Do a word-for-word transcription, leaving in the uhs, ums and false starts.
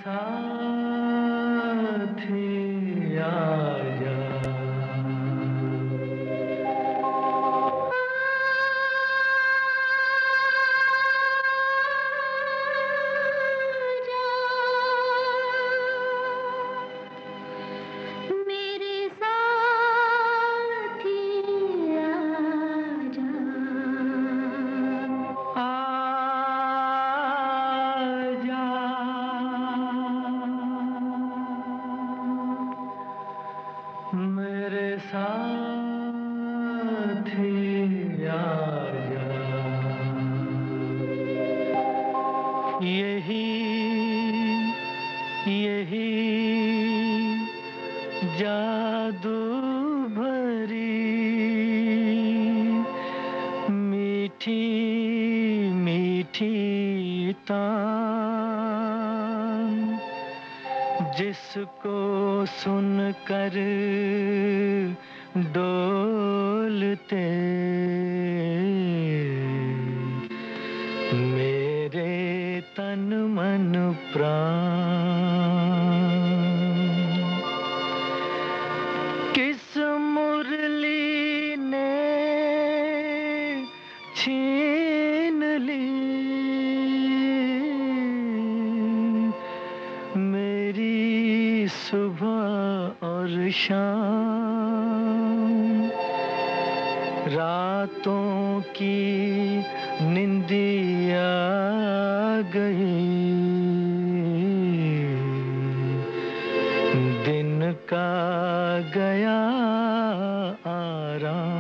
साथी आजा, मेरे साथी आजा, आजा, मेरे साथी आजा, यही यही जादू भरी मीठी मीठी तान, जिसको सुनकर डोलते मेरे तन मन प्राण। किस मुरली ने छीन ली मेरी सुबह और शाम, रातों की निंदिया गई, दिन का गया आराम।